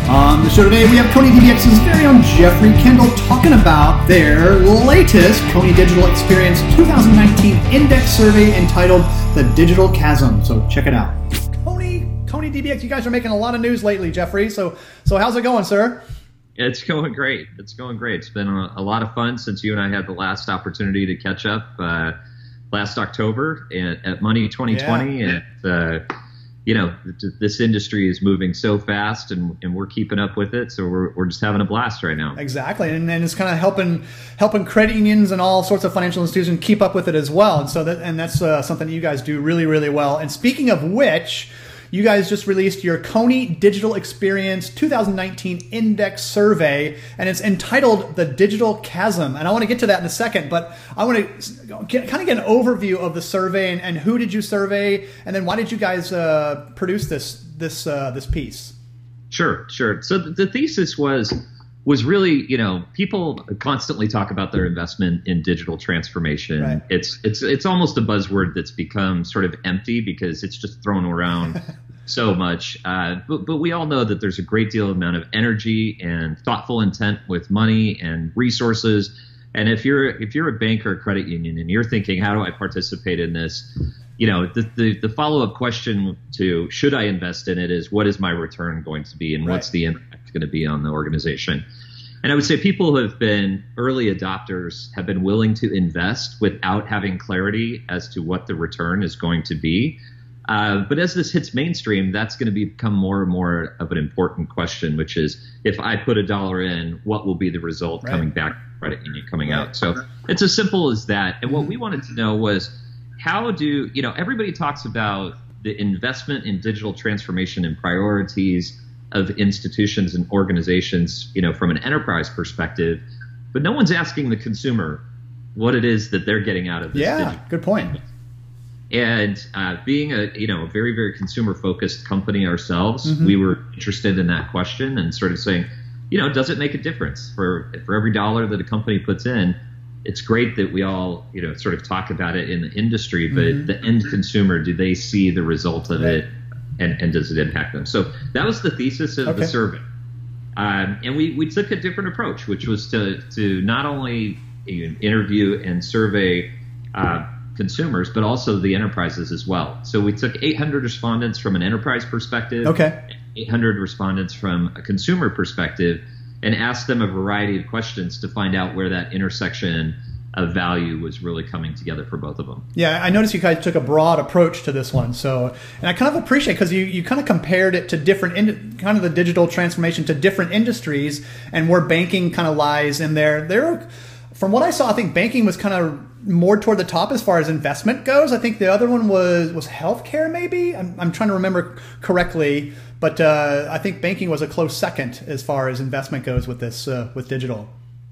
On the show today, we have Coney DBX's very own Jeffrey Kendall talking about their latest Coney Digital Experience 2019 Index Survey entitled The Digital Chasm. So check it out. Coney DBX, you guys are making a lot of news lately, Jeffrey. So how's it going, sir? It's going great. It's been a lot of fun since you and I had the last opportunity to catch up last October at Money 2020. Yeah. And, this industry is moving so fast and we're keeping up with it. So we're just having a blast right now. Exactly. And it's kind of helping credit unions and all sorts of financial institutions keep up with it as well. And so that's something that you guys do really, really well. And speaking of which, you guys just released your Coney Digital Experience 2019 Index Survey, and it's entitled The Digital Chasm. And I want to get to that in a second, but I want to get an overview of the survey and who did you survey, and then why did you guys produce this piece? Sure. So the thesis was really, people constantly talk about their investment in digital transformation. Right. It's almost a buzzword that's become sort of empty because it's just thrown around so much. But we all know that there's a great deal amount of energy and thoughtful intent with money and resources. And if you're a bank or a credit union and you're thinking, how do I participate in this? The follow-up question to should I invest in it is, what is my return going to be and Right. what's the impact going to be on the organization? And I would say people who have been early adopters have been willing to invest without having clarity as to what the return is going to be. But as this hits mainstream, that's going to become more and more of an important question, which is, if I put $1 in, what will be the result Right. coming back from the credit union coming out? So it's as simple as that. And what we wanted to know was, how do, everybody talks about the investment in digital transformation and priorities of institutions and organizations, from an enterprise perspective, but no one's asking the consumer what it is that they're getting out of this. Yeah, good point. And being a very, very consumer focused company ourselves, Mm-hmm. we were interested in that question and sort of saying, does it make a difference for every dollar that a company puts in? It's great that we all, sort of talk about it in the industry, but Mm-hmm. the end consumer, do they see the result of Right. it? And does it impact them? So that was the thesis of the survey. And we took a different approach, which was to not only interview and survey consumers, but also the enterprises as well. So we took 800 respondents from an enterprise perspective, 800 respondents from a consumer perspective, and asked them a variety of questions to find out where that intersection of value was really coming together for both of them. Yeah, I noticed you guys took a broad approach to this one. So, and I kind of appreciate, because you kind of compared it to different, kind of the digital transformation to different industries and where banking kind of lies in there. From what I saw, I think banking was kind of more toward the top as far as investment goes. I think the other one was healthcare, maybe. I'm trying to remember correctly, but I think banking was a close second as far as investment goes with this with digital.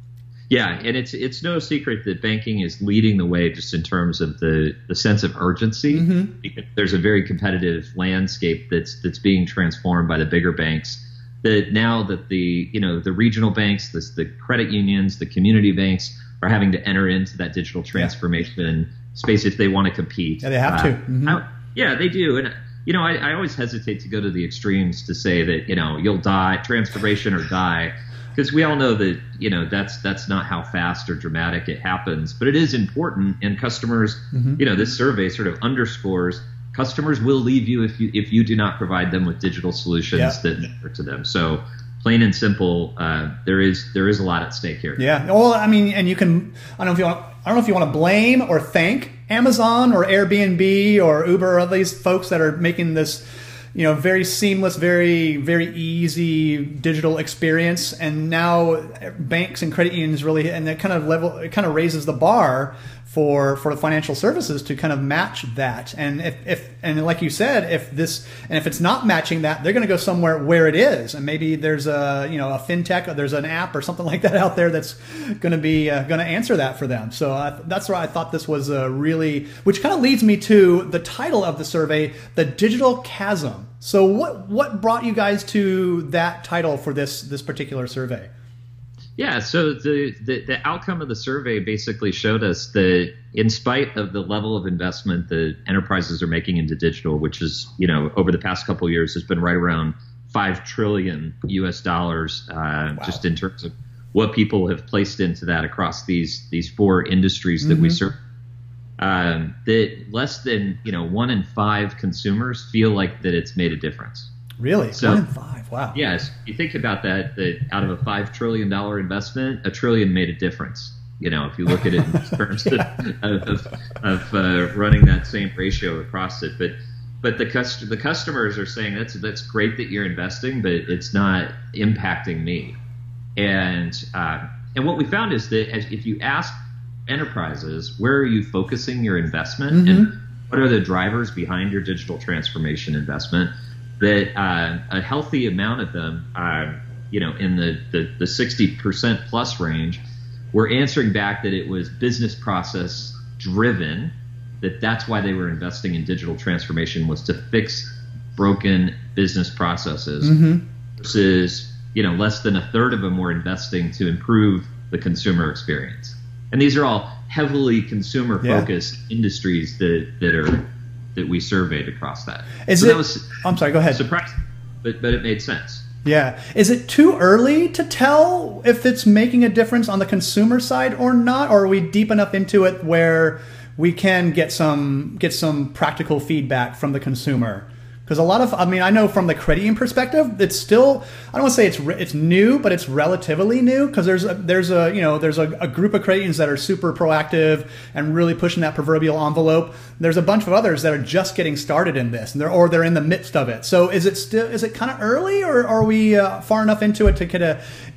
Yeah, and it's no secret that banking is leading the way just in terms of the sense of urgency. Mm-hmm. Because there's a very competitive landscape that's being transformed by the bigger banks. That now that the regional banks, the credit unions, the community banks are having to enter into that digital transformation space if they want to compete. Yeah, they have to. Mm-hmm. Yeah, they do. And I always hesitate to go to the extremes to say that you'll die, transformation or die. Because we all know that that's not how fast or dramatic it happens, but it is important. And customers, this survey sort of underscores customers will leave you if you do not provide them with digital solutions that matter to them. So, plain and simple, there is a lot at stake here. Yeah. Well, I mean, and you can. I don't know if you want to blame or thank Amazon or Airbnb or Uber or these folks that are making this, very seamless, very, very easy digital experience. And now banks and credit unions really, and it kind of raises the bar for financial services to kind of match that. And if like you said, if it's not matching that, they're going to go somewhere where it is. And maybe there's a fintech, or there's an app or something like that out there that's going to be going to answer that for them. So that's why I thought this was really, which kind of leads me to the title of the survey, The Digital Chasm. So what brought you guys to that title for this particular survey? Yeah, so the outcome of the survey basically showed us that in spite of the level of investment that enterprises are making into digital, which is, over the past couple of years has been right around $5 trillion US dollars, just in terms of what people have placed into that across these 4 industries that we serve. That less than 1 in 5 consumers feel like that it's made a difference. Really? So, 1 in 5. Wow. Yes. You think about that out of a $5 trillion investment, $1 trillion made a difference. If you look at it in terms of running that same ratio across it, but the customers are saying that's great that you're investing, but it's not impacting me. And what we found is that if you ask enterprises, where are you focusing your investment, and what are the drivers behind your digital transformation investment, that a healthy amount of them are, in the 60% plus range, were answering back that it was business process driven, that's why they were investing in digital transformation, was to fix broken business processes, versus less than a third of them were investing to improve the consumer experience. And these are all heavily consumer focused industries that we surveyed across that. I'm sorry, go ahead. Surprising, but it made sense. Yeah. Is it too early to tell if it's making a difference on the consumer side or not? Or are we deep enough into it where we can get some practical feedback from the consumer? Because I know from the credit union perspective, it's still, I don't want to say it's new, but it's relatively new, because there's a group of credit unions that are super proactive and really pushing that proverbial envelope. There's a bunch of others that are just getting started in this, and they're in the midst of it. So is it kind of early, or are we far enough into it to get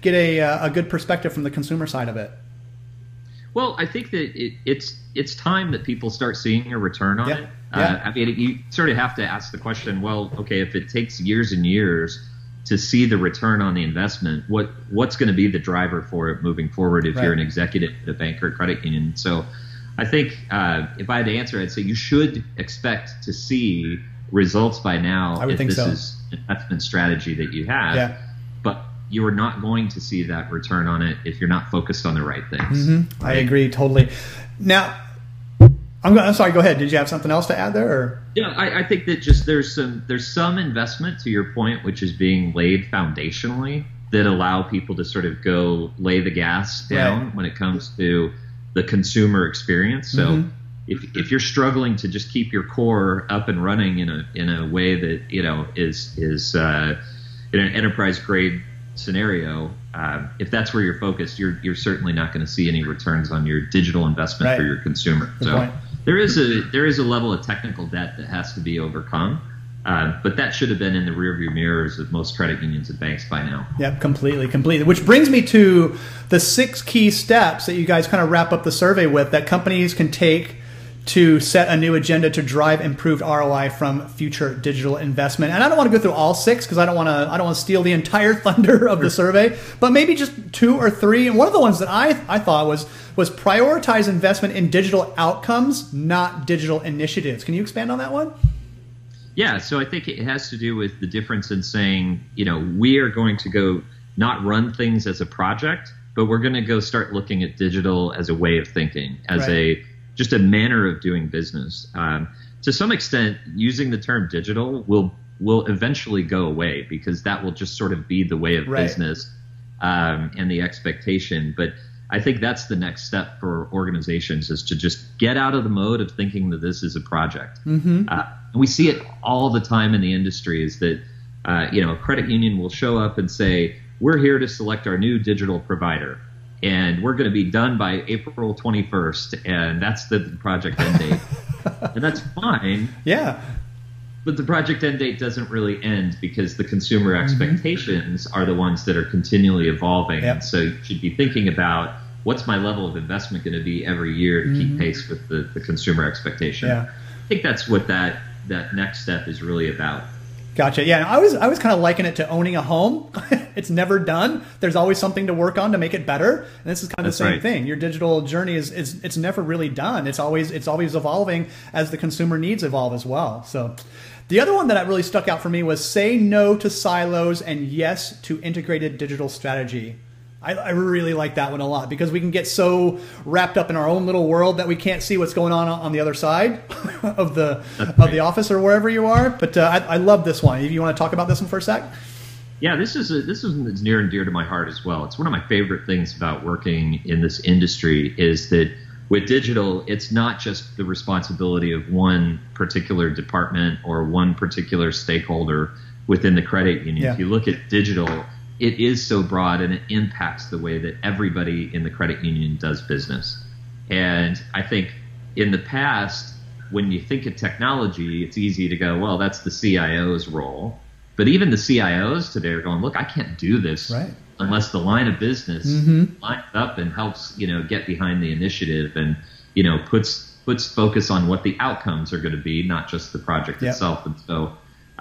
a good perspective from the consumer side of it? Well, I think that it's time that people start seeing a return on it. You sort of have to ask the question, well, okay, if it takes years and years to see the return on the investment, what's going to be the driver for it moving forward if you're an executive at a bank or credit union? So I think if I had to answer, I'd say you should expect to see results by now if this is an investment strategy that you have. Yeah. But you are not going to see that return on it if you're not focused on the right things. Mm-hmm. Right? I agree totally. Now, I'm sorry. Go ahead. Did you have something else to add there? Or? Yeah, I think that just there's some investment, to your point, which is being laid foundationally, that allow people to sort of go lay the gas down when it comes to the consumer experience. So if you're struggling to just keep your core up and running in a way that is in an enterprise grade scenario, if that's where you're focused, you're certainly not going to see any returns on your digital investment for your consumer. Good point. There is a level of technical debt that has to be overcome, but that should have been in the rearview mirrors of most credit unions and banks by now. Yep, completely. Which brings me to the 6 key steps that you guys kind of wrap up the survey with that companies can take to set a new agenda to drive improved ROI from future digital investment. And I don't want to go through all 6 because I don't want to steal the entire thunder of the survey, but maybe just 2 or 3. And one of the ones that I thought was prioritize investment in digital outcomes, not digital initiatives. Can you expand on that one? Yeah, so I think it has to do with the difference in saying, we are going to go not run things as a project, but we're going to go start looking at digital as a way of thinking, as just a manner of doing business. To some extent, using the term digital will eventually go away, because that will just sort of be the way of business and the expectation. But I think that's the next step for organizations, is to just get out of the mode of thinking that this is a project. We see it all the time in the industry, is that a credit union will show up and say, we're here to select our new digital provider, and we're going to be done by April 21st, and that's the project end date. And that's fine. Yeah. But the project end date doesn't really end, because the consumer expectations are the ones that are continually evolving. Yep. So you should be thinking about, what's my level of investment going to be every year to keep pace with the consumer expectation. Yeah. I think that's what that next step is really about. Gotcha. Yeah, I was kind of liking it to owning a home. It's never done. There's always something to work on to make it better. And this is kind of the same thing. Your digital journey is it's never really done. It's always evolving as the consumer needs evolve as well. So the other one that really stuck out for me was say no to silos and yes to integrated digital strategy. I really like that one a lot, because we can get so wrapped up in our own little world that we can't see what's going on the other side of the office or wherever you are. But I love this one. If you want to talk about this one for a sec. Yeah, this is that's near and dear to my heart as well. It's one of my favorite things about working in this industry is that with digital, it's not just the responsibility of one particular department or one particular stakeholder within the credit union. Yeah. If you look at digital, it is so broad and it impacts the way that everybody in the credit union does business. And I think in the past, when you think of technology, it's easy to go, well, that's the CIO's role. But even the CIOs today are going, look, I can't do this unless the line of business lines up and helps, get behind the initiative and, puts focus on what the outcomes are going to be, not just the project itself. And so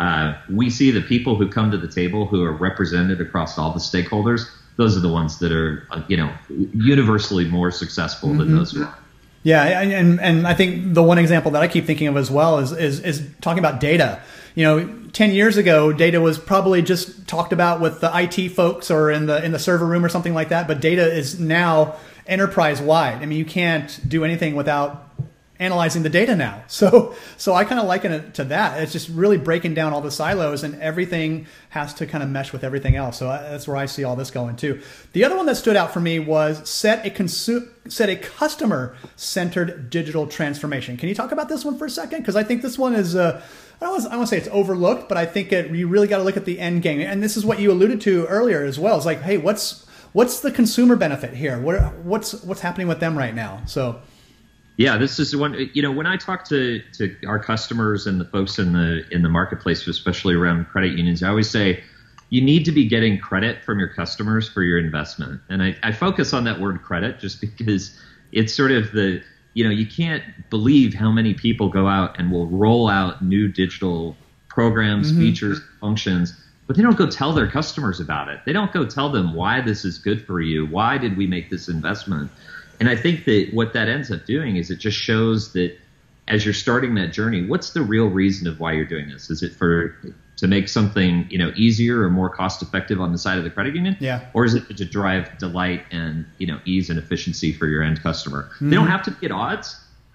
we see the people who come to the table who are represented across all the stakeholders. Those are the ones that are, universally more successful than those who are. Yeah, and I think the one example that I keep thinking of as well is talking about data. 10 years ago, data was probably just talked about with the IT folks or in the server room or something like that. But data is now enterprise wide. I mean, you can't do anything without analyzing the data now. So I kind of liken it to that. It's just really breaking down all the silos, and everything has to kind of mesh with everything else. So that's where I see all this going too. The other one that stood out for me was set a customer-centered digital transformation. Can you talk about this one for a second? Because I think this one is I don't want to say it's overlooked, but I think you really got to look at the end game. And this is what you alluded to earlier as well. It's like, hey, what's the consumer benefit here? What's happening with them right now? So. Yeah, this is one. When I talk to our customers and the folks in the marketplace, especially around credit unions, I always say you need to be getting credit from your customers for your investment. And I focus on that word credit just because it's sort of you can't believe how many people go out and will roll out new digital programs, features, functions, but they don't go tell their customers about it. They don't go tell them why this is good for you. Why did we make this investment? And I think that what that ends up doing is it just shows that as you're starting that journey, what's the real reason of why you're doing this? Is it to make something, easier or more cost effective on the side of the credit union? Yeah. Or is it to drive delight and, ease and efficiency for your end customer? They don't have to be at odds.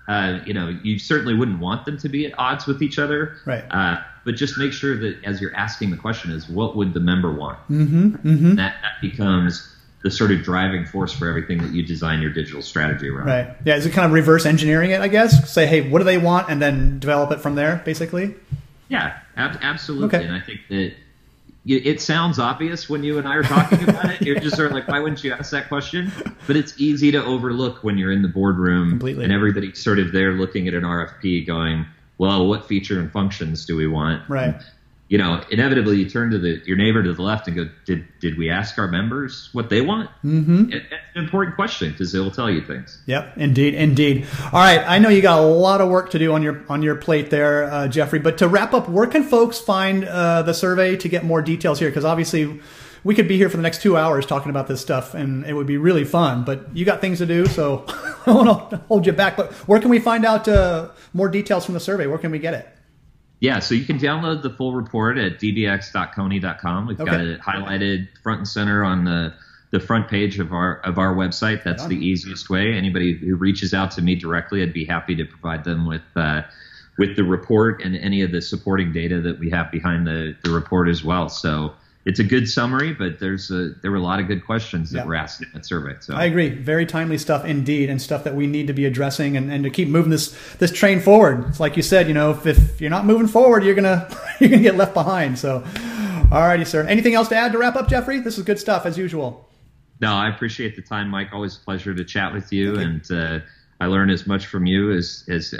You certainly wouldn't want them to be at odds with each other. Right. But just make sure that as you're asking the question is, what would the member want? That becomes the sort of driving force for everything that you design your digital strategy around. Right. Yeah. Is it kind of reverse engineering it, I guess? Say, hey, what do they want? And then develop it from there, basically? Yeah, absolutely. Okay. And I think that it sounds obvious when you and I are talking about it. You're just sort of like, why wouldn't you ask that question? But it's easy to overlook when you're in the boardroom Completely. And everybody's sort of there looking at an RFP going, well, what feature and functions do we want? Right. Inevitably you turn to your neighbor to the left and go, did we ask our members what they want? It's an important question because they will tell you things. Yep, indeed. All right, I know you got a lot of work to do on your plate there, Jeffrey. But to wrap up, where can folks find the survey to get more details here? Because obviously we could be here for the next 2 hours talking about this stuff, and it would be really fun. But you got things to do, so I don't want to hold you back. But where can we find out more details from the survey? Where can we get it? Yeah, so you can download the full report at dbx.coney.com. We've got it highlighted front and center on the front page of our website. That's the easiest way. Anybody who reaches out to me directly, I'd be happy to provide them with the report and any of the supporting data that we have behind the report as well. So it's a good summary, but there were a lot of good questions that were asked in that survey. So I agree. Very timely stuff indeed, and stuff that we need to be addressing and to keep moving this train forward. It's like you said, if you're not moving forward, you're gonna get left behind. So, all righty, sir. Anything else to add to wrap up, Jeffrey? This is good stuff as usual. No, I appreciate the time, Mike. Always a pleasure to chat with you, and I learn as much from you as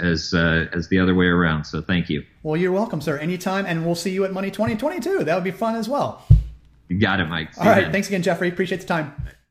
the other way around. So thank you. Well, you're welcome, sir. Anytime, and we'll see you at Money 2022. That would be fun as well. You got it, Mike. All right. Thanks again, Jeffrey. Appreciate the time.